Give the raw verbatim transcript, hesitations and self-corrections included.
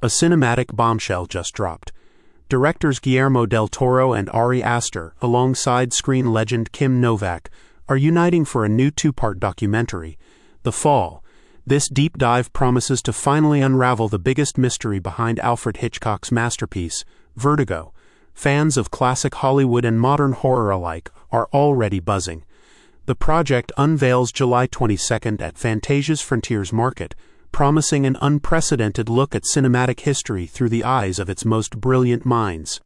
A cinematic bombshell just dropped. Directors Guillermo del Toro and Ari Aster, alongside screen legend Kim Novak, are uniting for a new two-part documentary, The Fall. This deep dive promises to finally unravel the biggest mystery behind Alfred Hitchcock's masterpiece, Vertigo. Fans of classic Hollywood and modern horror alike are already buzzing. The project unveils July twenty-second at Fantasia's Frontiers Market, promising an unprecedented look at cinematic history through the eyes of its most brilliant minds.